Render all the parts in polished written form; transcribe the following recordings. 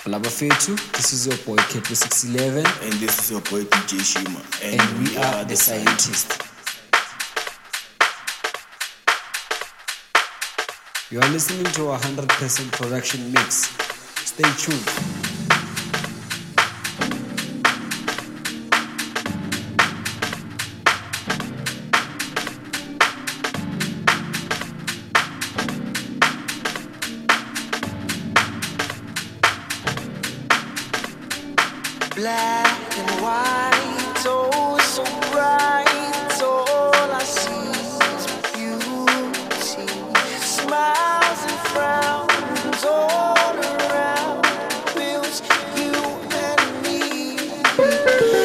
Blabba Fetu, this is your boy Keto611. And this is your boy DJ Shima. And we are the scientists. You are listening to a 100% production mix. Stay tuned. Black and white, oh so bright, all I see is beauty. Smiles and frowns all around, builds you and me.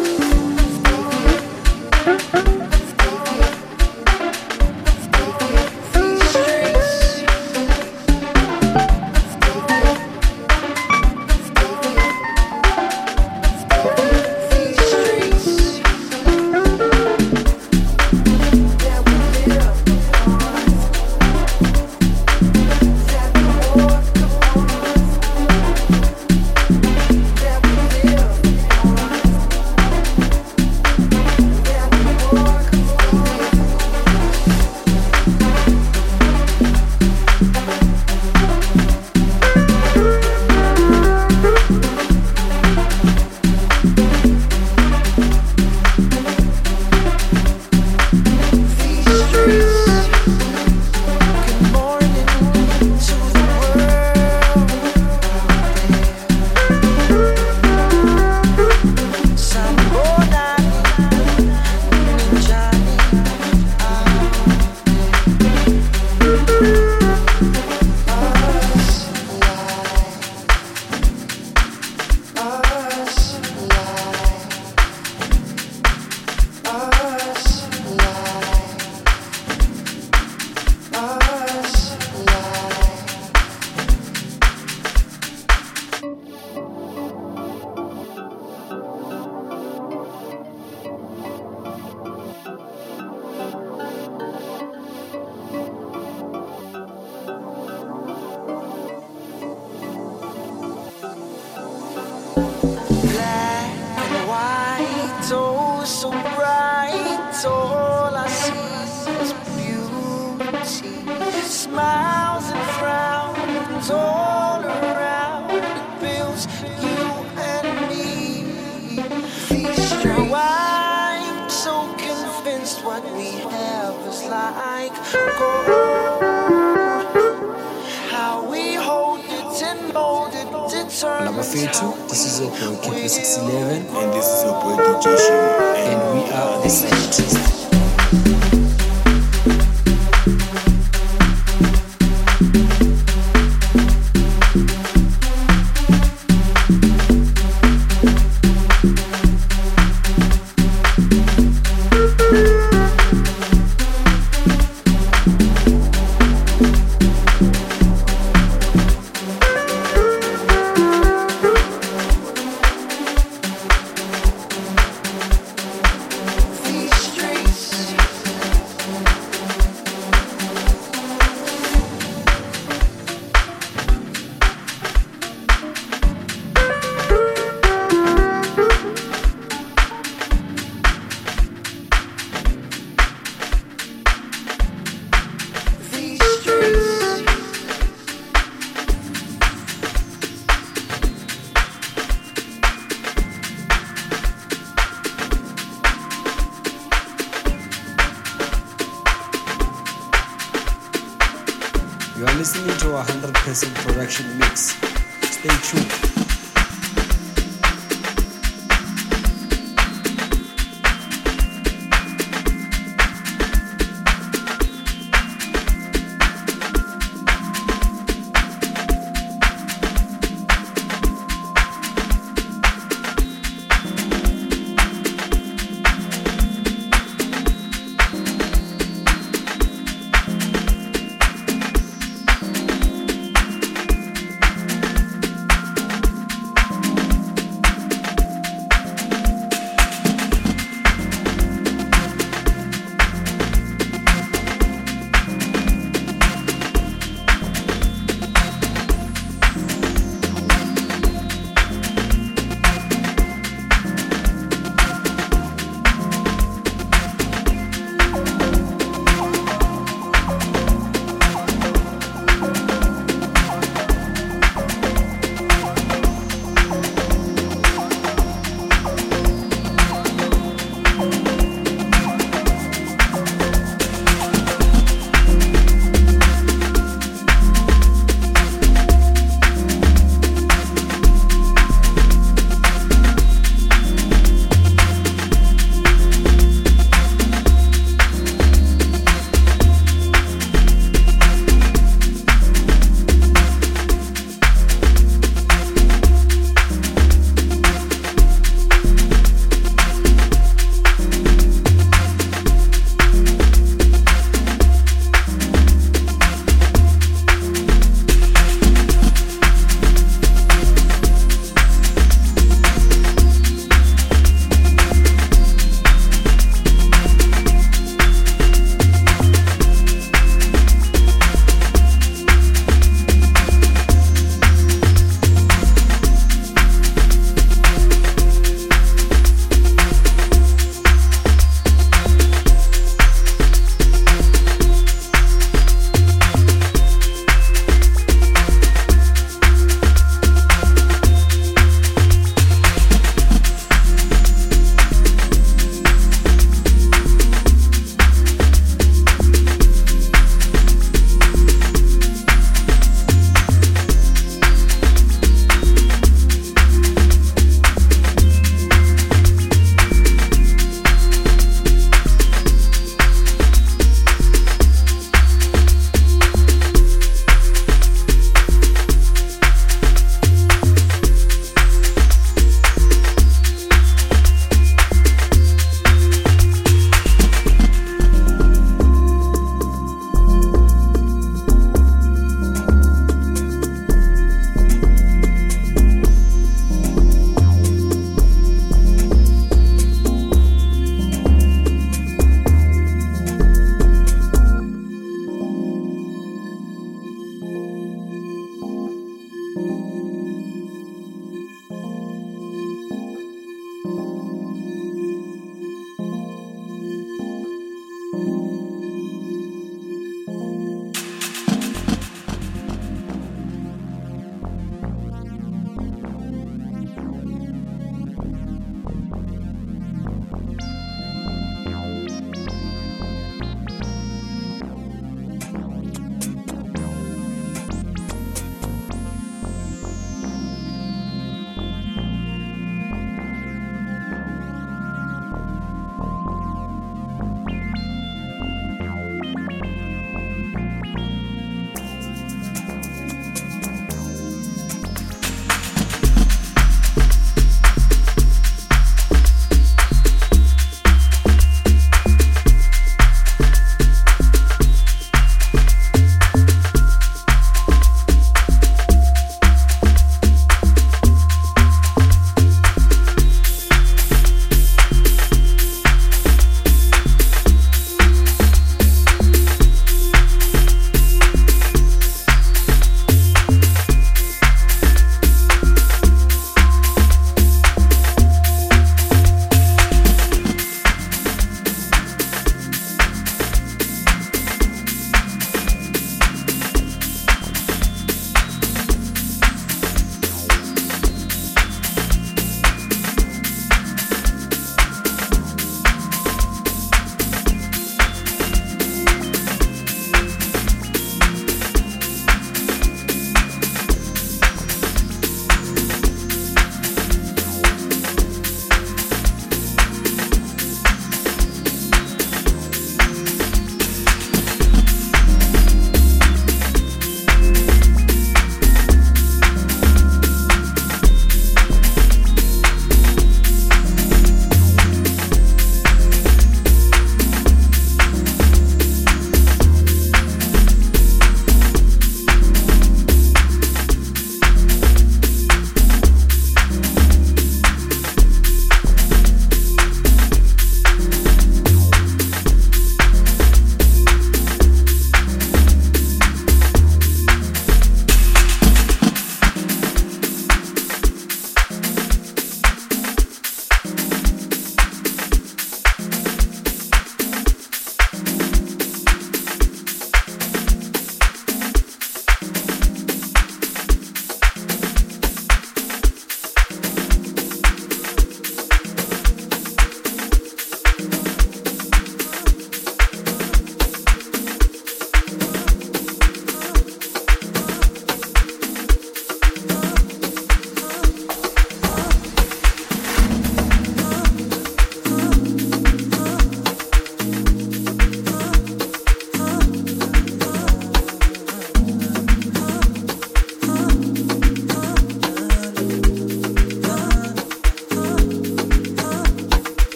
Oh, so bright, all I see is beauty. Smiles and frowns all around, it builds you and me. Now I'm so convinced what we have is like gold. How we hold it and mold it, determined. Blabba Fetu, this is your boy Keto611. And this is your boy DJ Shima. And we are the scientists. You are listening to a 100% production mix. Stay tuned.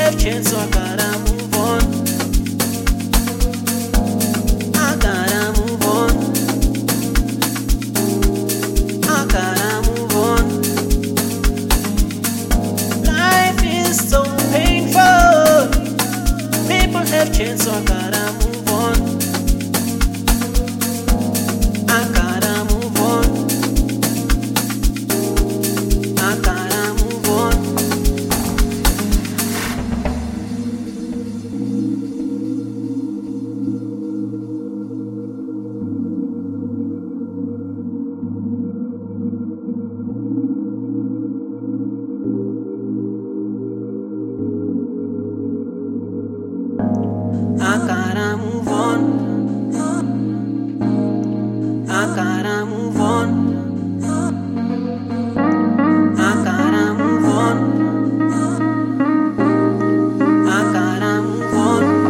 have changed, so I gotta move on. I gotta move on. I gotta move on. Life is so painful. People have changed, so I gotta move on. I gotta move on. I gotta move on. I gotta move on. I gotta move on. I gotta move on. I gotta move on.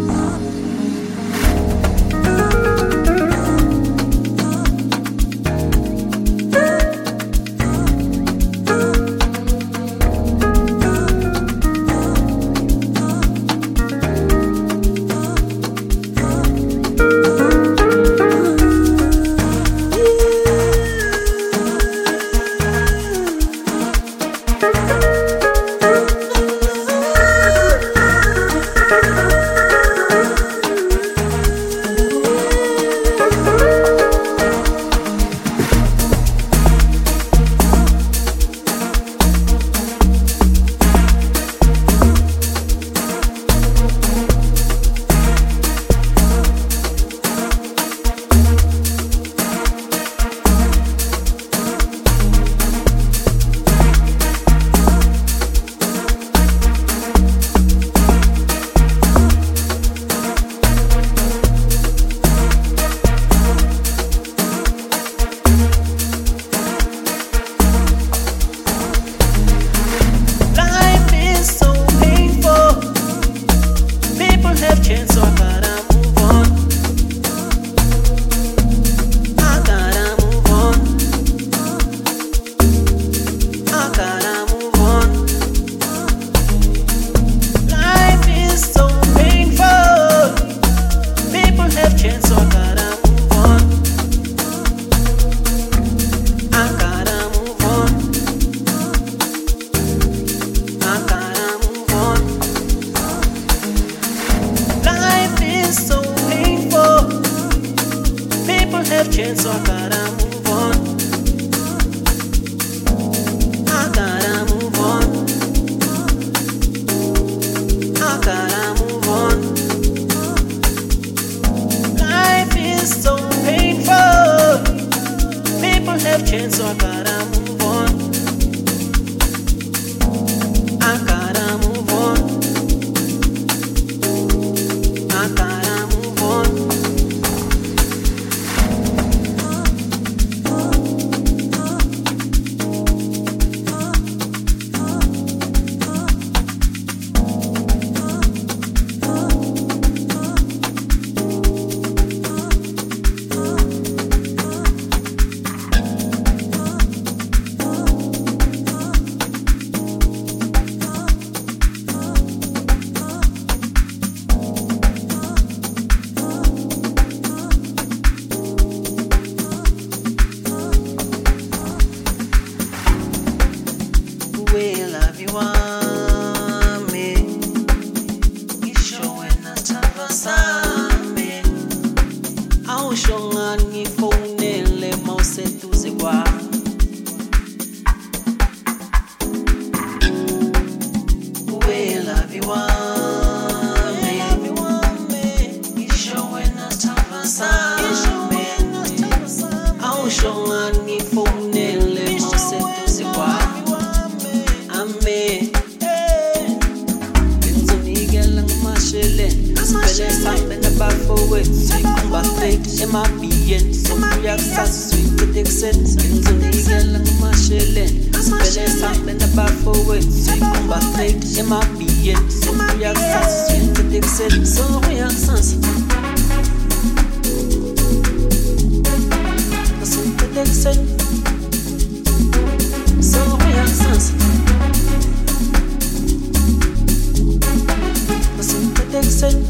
Chance, so I gotta move on. I gotta move on. I gotta move on. Life is so painful. People have chance, so I gotta move on. I gotta move on. I gotta move on. Will have you want me? Isho wena tabasame. Awushonga ngifonele mawuseduze kwa. Will have you want me? Isho wena tabasame. Awushonga ngifonele mawuseduze kwa. Amen. Nigel ang mashele. Spele something about for it. Sweet kumba fake. Ema bien. So kuyak sa sweet addiction. Nigel ang mashele. Spele something about for it. Sweet kumba fake. Ema bien. So kuyak sa sweet addiction. So kuyak sa sweet addiction. So kuyak sa protection.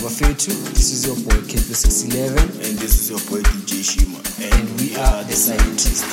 Bafetu. This is your boy KP611. And this is your boy DJ Shima. And we are the scientists.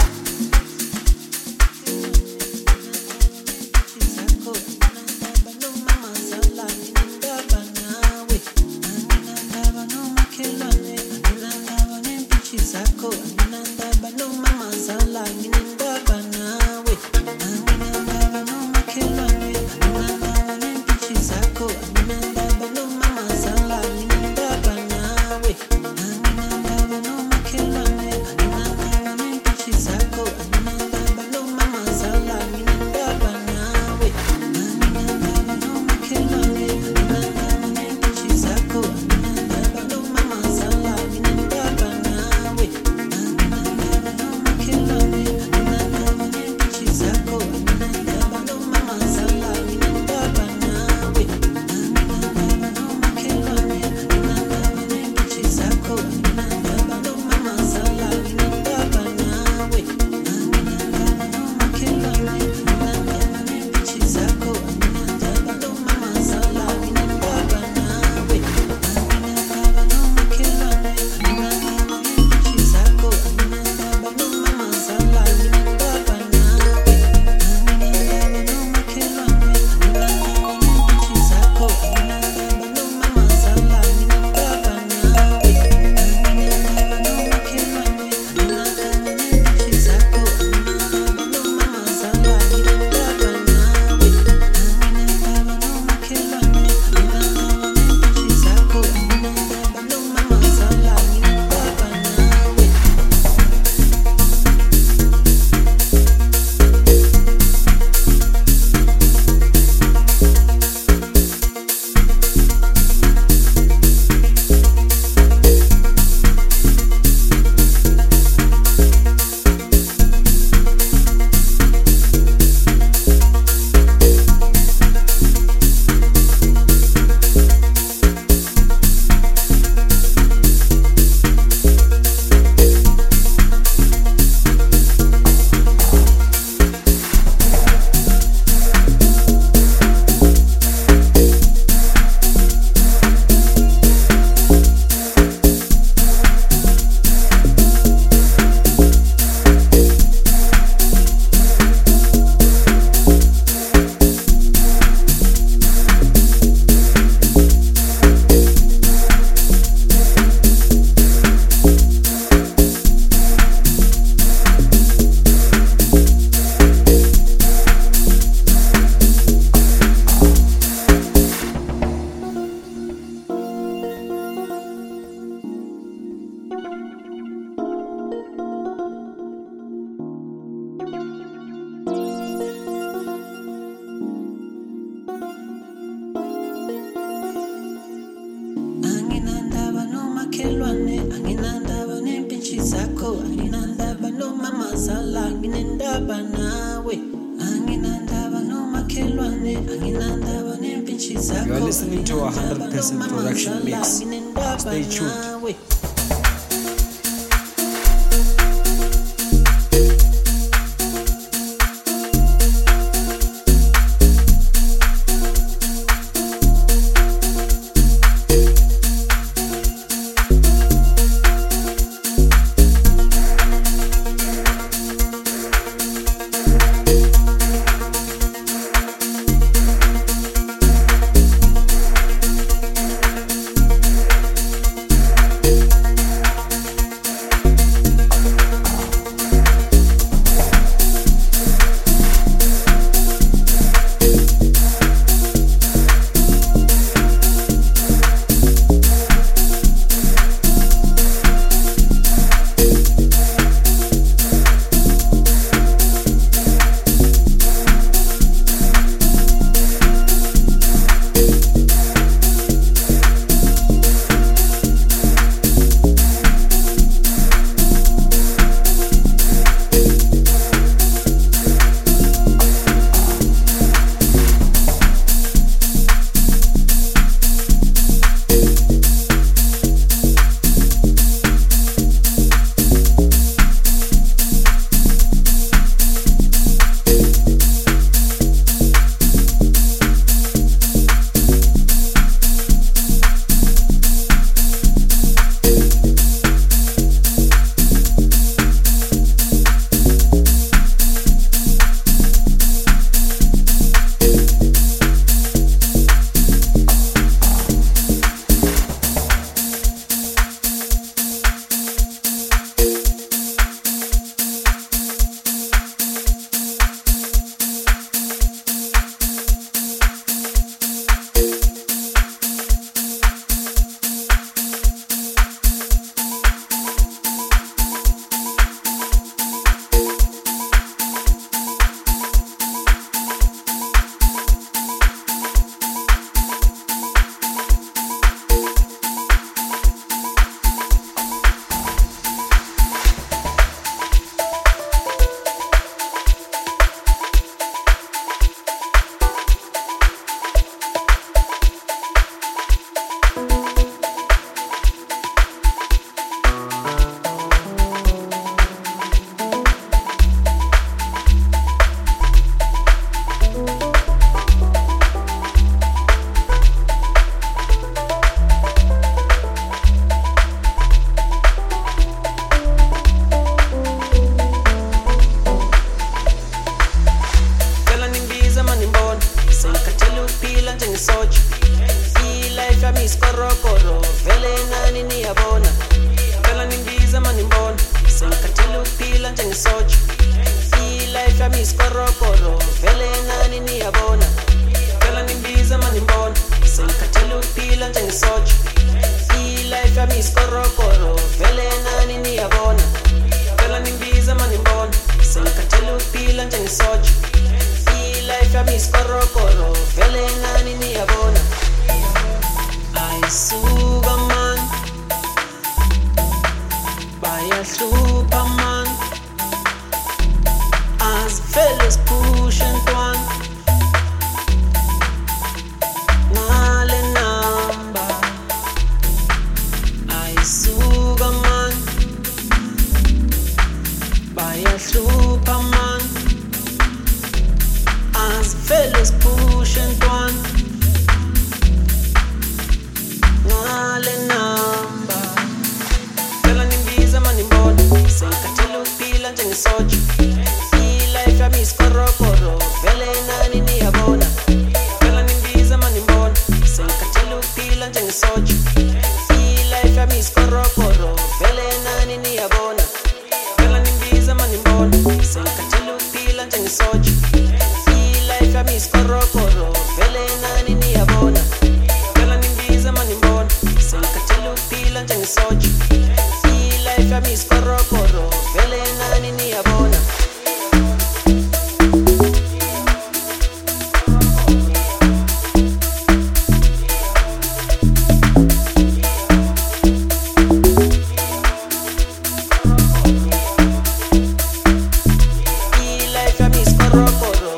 You are listening to a 100% production mix. Stay tuned. njengesotsha. I-life yami isikorokoro vele nani niyabona. Phela nimbiza manimbona sengikhathele ukuphila njengesotsha. I-life yami isikorokoro vele nani niyabona. Phela nimbiza manimbona sengikhathele ukuphila njengesotsha. I-life yami isikorokoro vele nani niyabona. Ayisuka man bayahlupha man azivele sipushe ntwana ngale namba. Ayisuka man bayahlupha man azivele sipushe ntwana ngale namba. Phela nimbiza manimbona sengikhathele ukuphila njengesotsha. I-life yami isikorokoro vele nani niyabona. Phela nimbiza manimbona sengikhathele ukuphila njengesotsha. I-life yami isikorokoro vele nani niyabona. Phela nimbiza manimbona sengikhathele ukuphila njengesotsha. I-life yami isikorokoro vele nani niyabona. Phela nimbiza manimbona sengikhathele ukuphila njengesotsha. I-life yami isikorokoro vele nani niyabona. I-life yami isikorokoro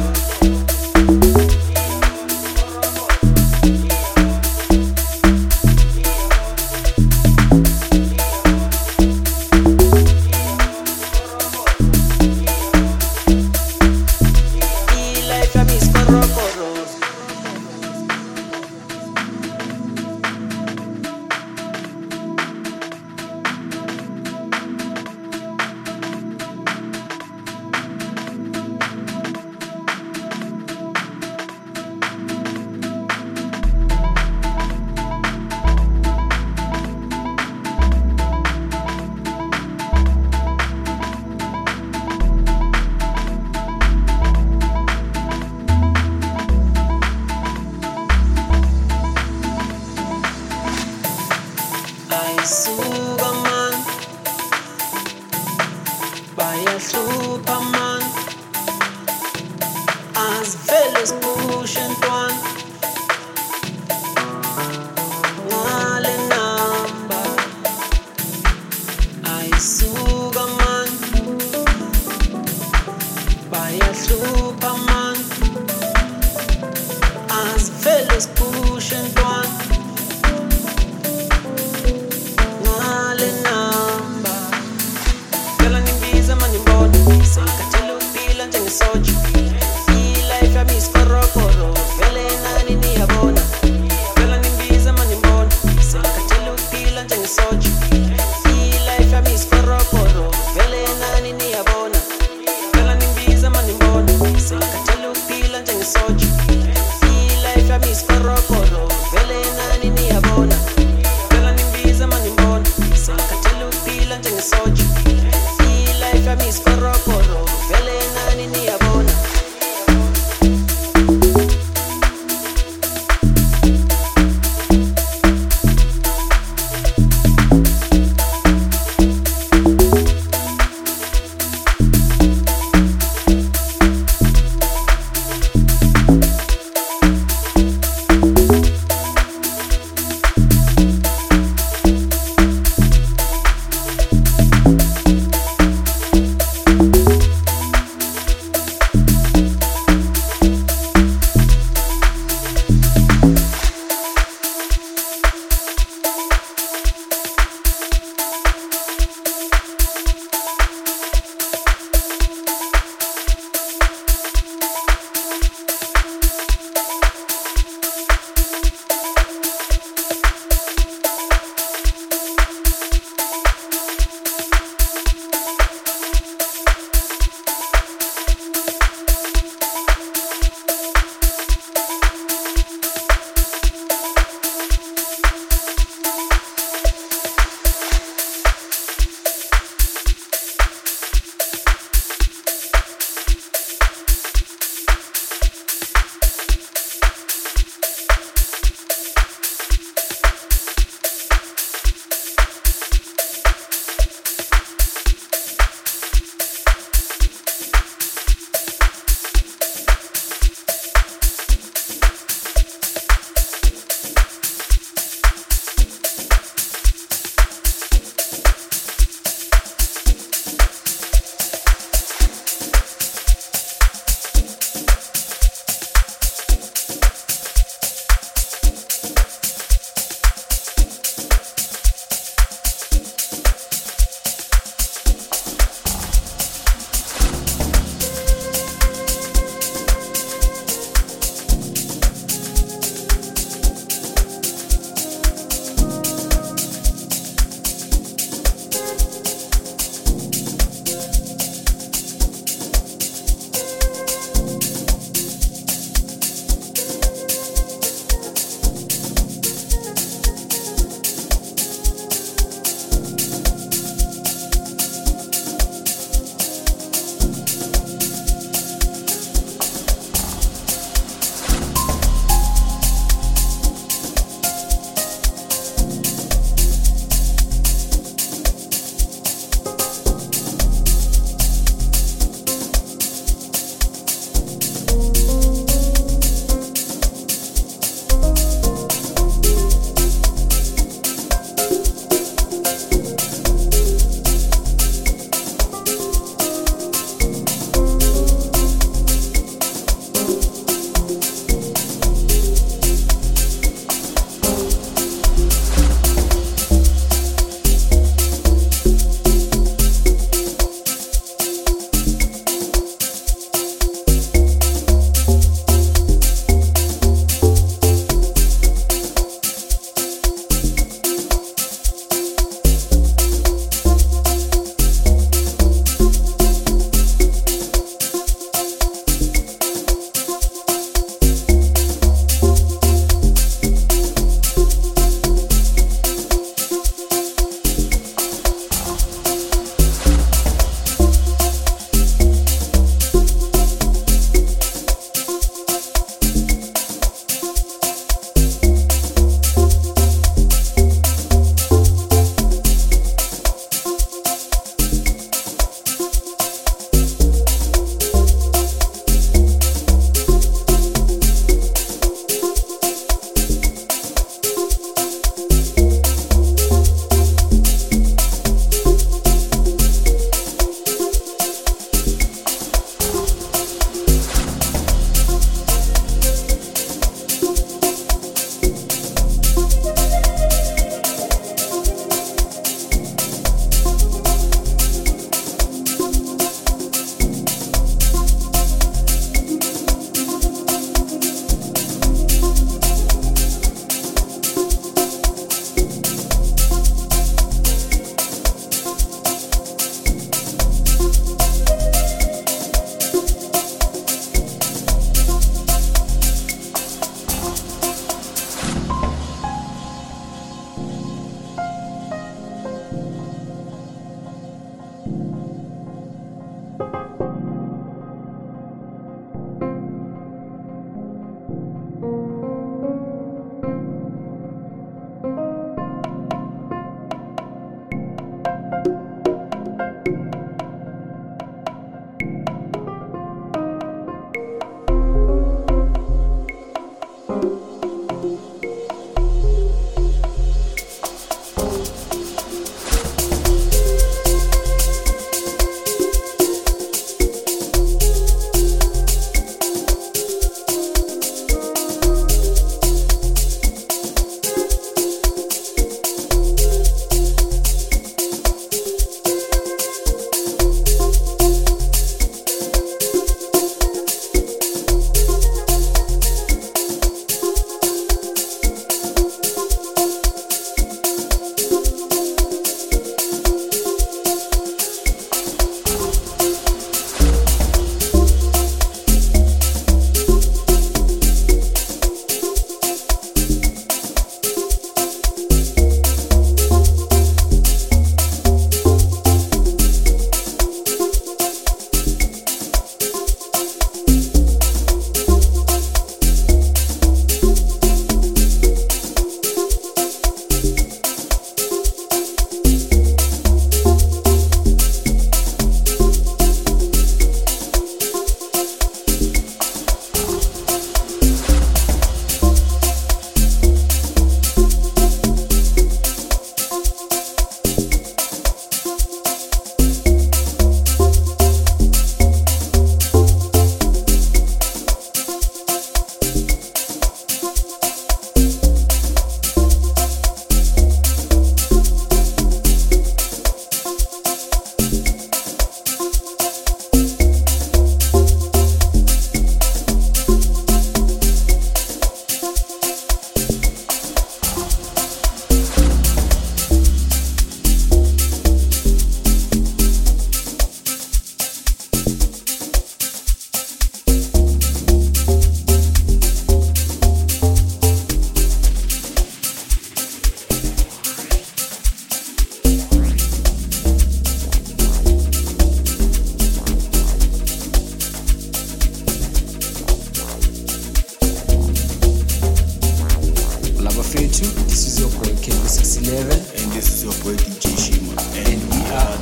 I-life yami isikorokoro. Ayisuka man bayahlupha man azivele sipushe ntwana ngale namba. Ayisuka man bayahlupha man azivele sipushe ntwana ngale namba. Phela nimbiza manimbona sengikhathele ukuphila njengesotsha. I-life yami isikorokoro vele nani niyabona. Phela nimbiza manimbona sengikhathele ukuphila njengesotsha. I-life yami isikorokoro vele nani niyabona. Phela nimbiza manimbona sengikhathele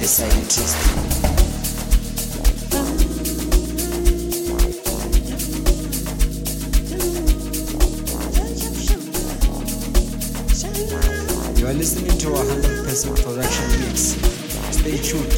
a scientist. You are listening to a 100% production mix. Stay tuned.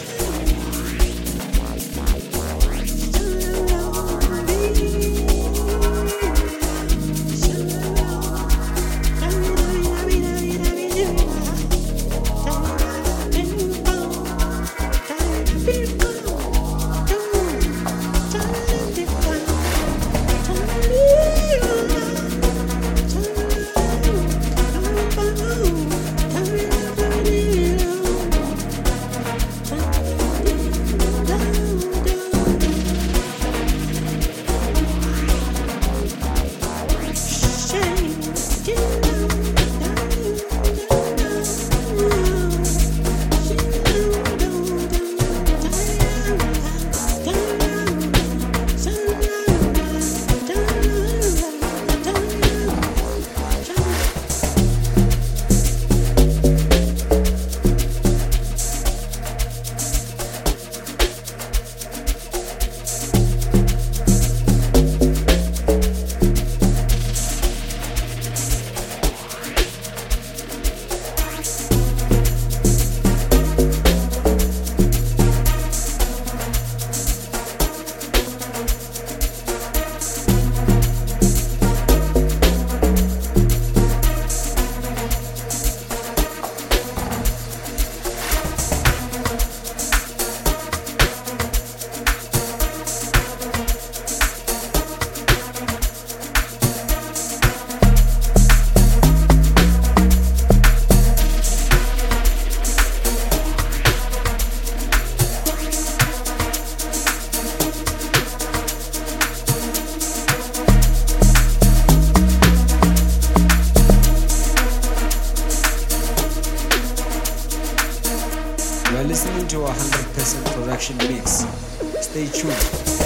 You are listening to a 100% production mix. Stay tuned.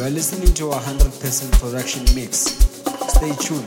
You are listening to a 100% production mix. Stay tuned.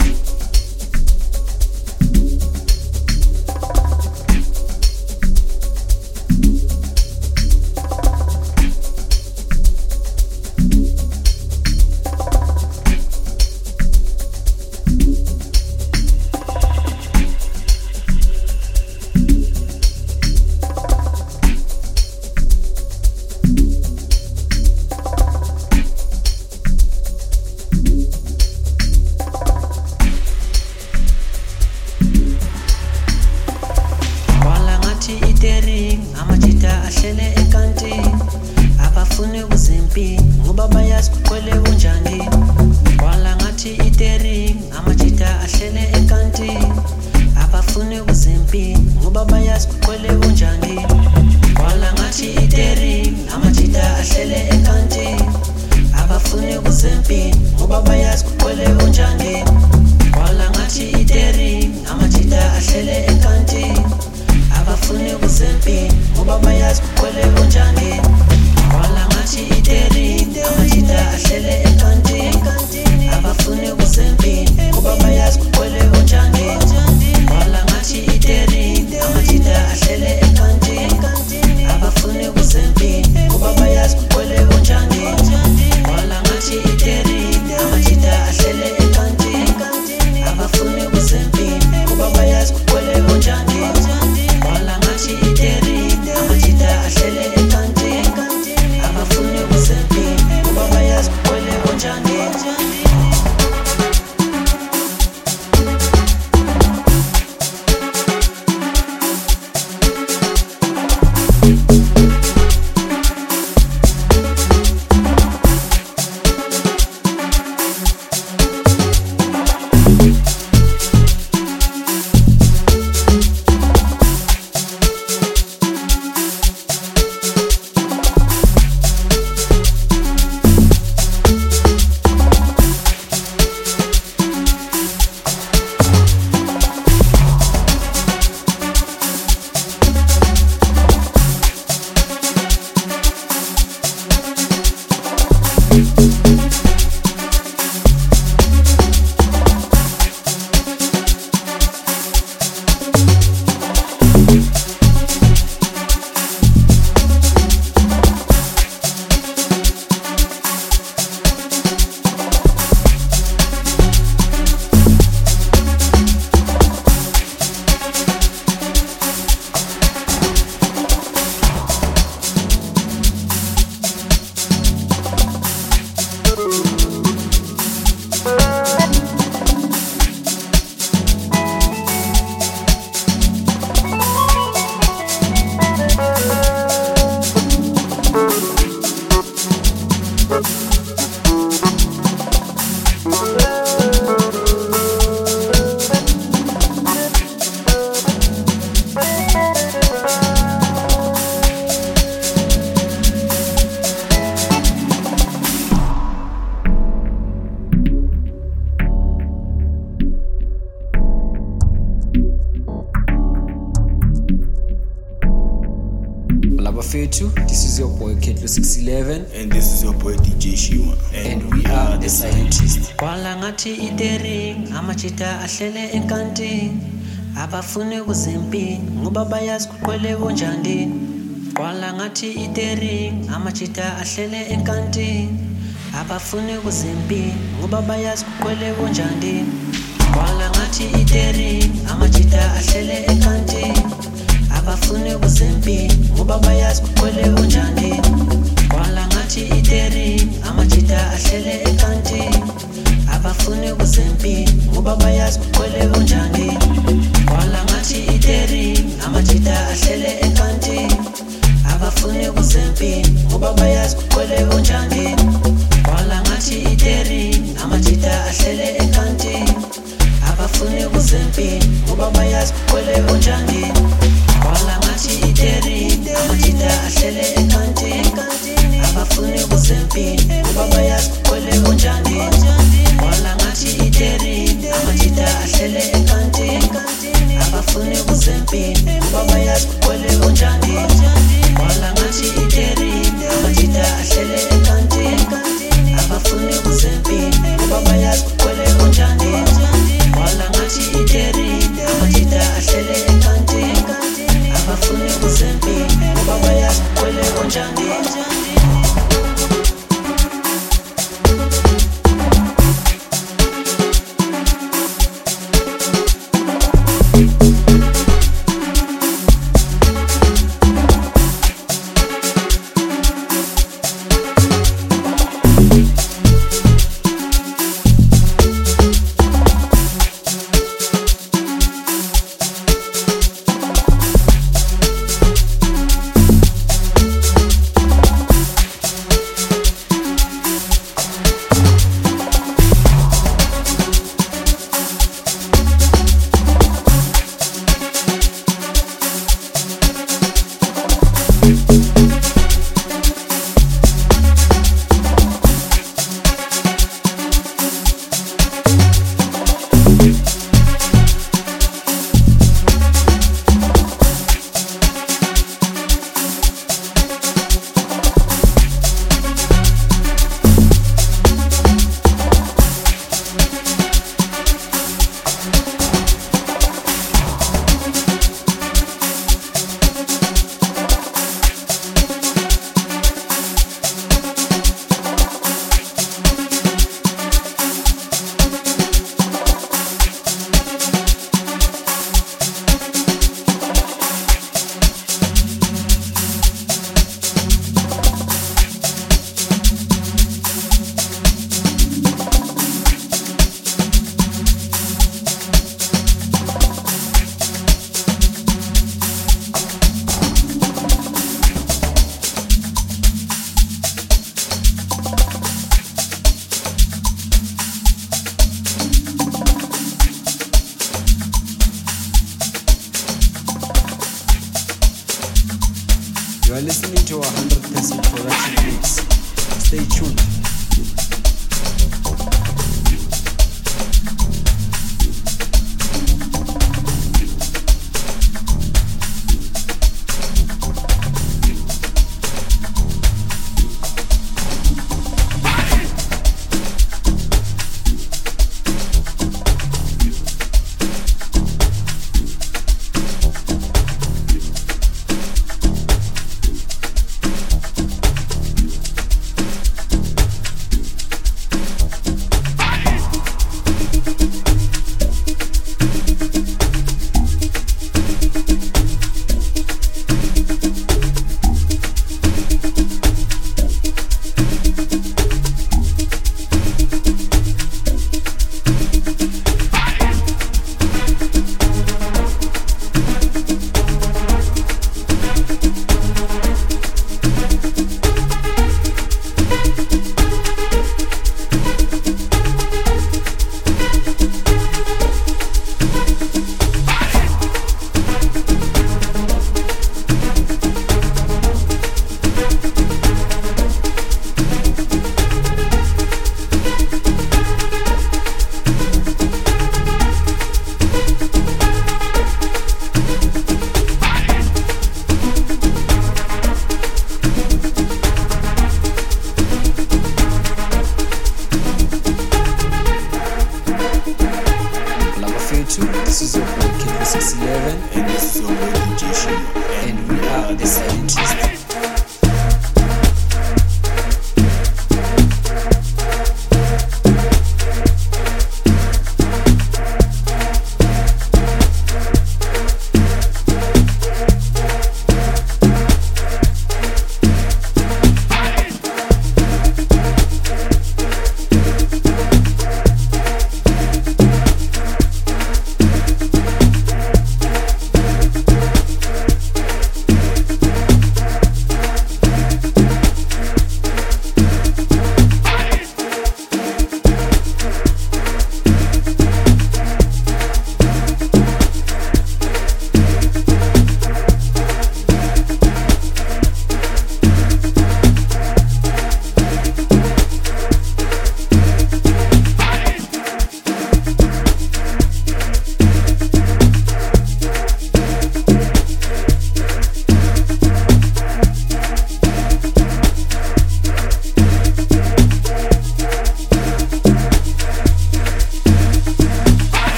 This is your boy Ketlo611 and this is your boy DJ Shima and we are the scientists. Kwala ngathi itering amachita ahlele enkantini abafuni kuzempini ngoba bayazi kuqwele onjani. Kwala ngathi itering amachita ahlele enkantini abafuni kuzempini ngoba bayazi kuqwele onjani. Kwala ngathi itering amachita ahlele enkantini abafuni kuzempini ngoba bayazi kuqwele onjani. Kwala ngathi itering amachita ahlele enkantini abafuni kuzempini ngoba bayazi kuqwele onjani. Kwala ngathi itering amachita ahlele enkantini abafuni kuzempini ngoba bayazi kuqwele onjani. Kwala ngathi itering amachita ahlele enkantini abafuni kuzempini ngoba bayazi kuqwele onjani. Kwala ngathi itering amachita ahlele enkantini abafuni kuzempini ngoba bayazi kuqwele onjani. Kwala ngathi itering amachita ahlele enkantini abafuni kuzempini ngoba bayazi kuqwele onjani. Kwala ngathi itering amachita ahlele enkantini You are listening to a 100% production mix. Stay tuned.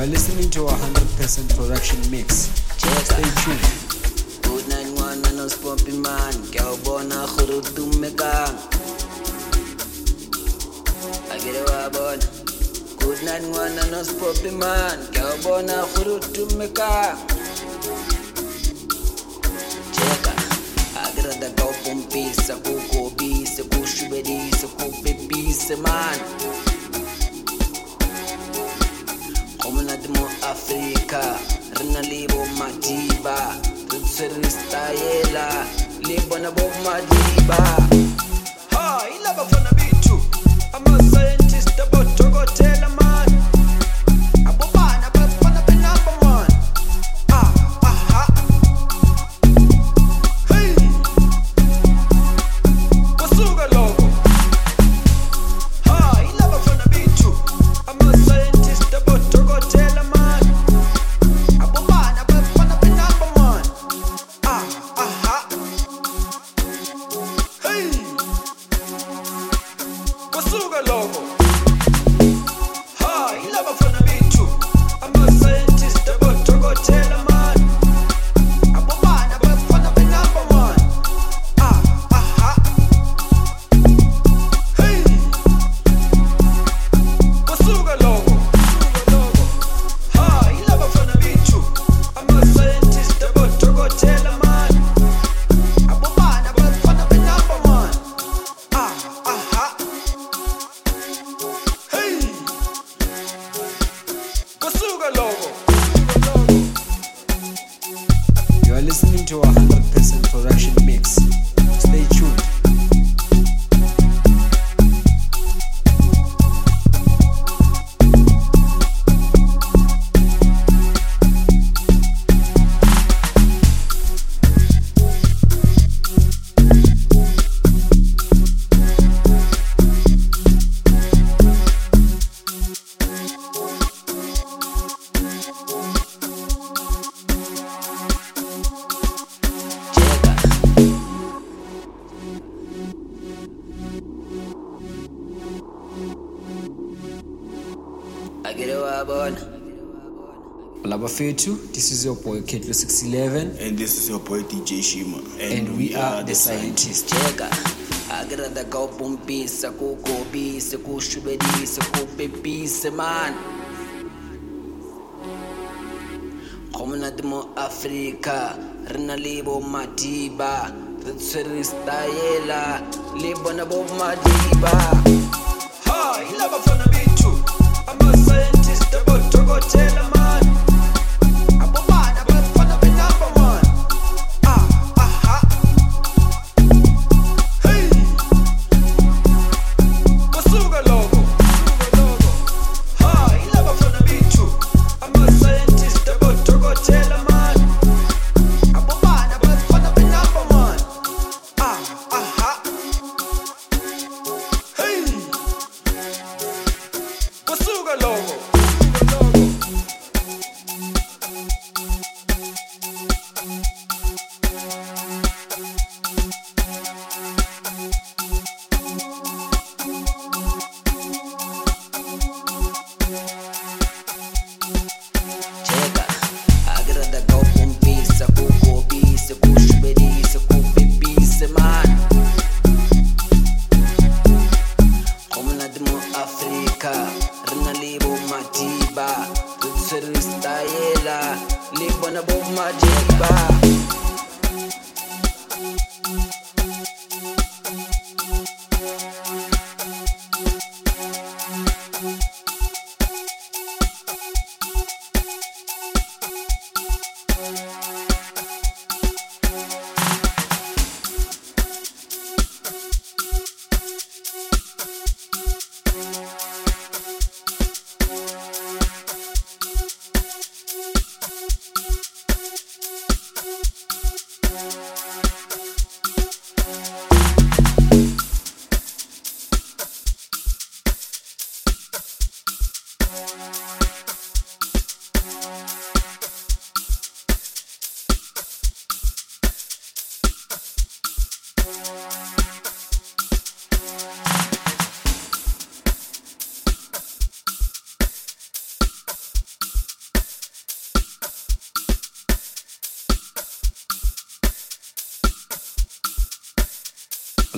are listening to a 100% production mix. Stay tuned. Good night, one and us pumpy man. Cowbona Khurudumeka. I get a wabon. Good night, one and us pumpy man. Cowbona Khurudumeka. Cheka. I get the cow pumpy, Sakuko be, Sakushubedi, Sakupe man. Mo Africa, Rina Libo Madiba, Rutseristayela, Libo Nabo Madiba. Ha, I love a fun of it too. I'm a scientist about to go tell a man. Abobana, but fun of the number one. Hey, Basuga logo. Ha, I love a fun of it too. I'm a scientist about to go tell a man. You are listening to a 100% production mix. Stay tuned. I get a wabon. Labafetu, this is your boy Ketlo611. And this is your boy DJ Shima. And we are the scientists. Cheka. I get the cow pumpy, Sakuko be, Sakushubedi, Sakupe man. Mo Africa, Rina Libo Madiba, Rutseristayela, Libo Nabo Madiba. Ha, I love a fun of it too. I'm a scientist about to go tell a man. Abobana, but fun of the number one. Hey, Basuga logo. Ha, I love a fun of it too. I'm a scientist about to go tell a man. Abobana, but fun of the number one. Hey, Basuga logo. Cheka, agra da cow pumpy, Sakuko be, Sakushubedi, Sakupe man. Mo Africa, Rina Libo Madiba, Rutseristayela, Libo Nabo Madiba.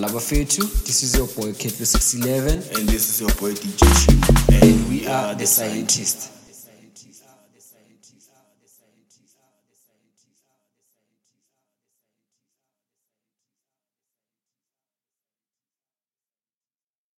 Dlala Bafethu. This is your boy Ketlo 611. And this is your boy DJ Shima. And we are the scientists.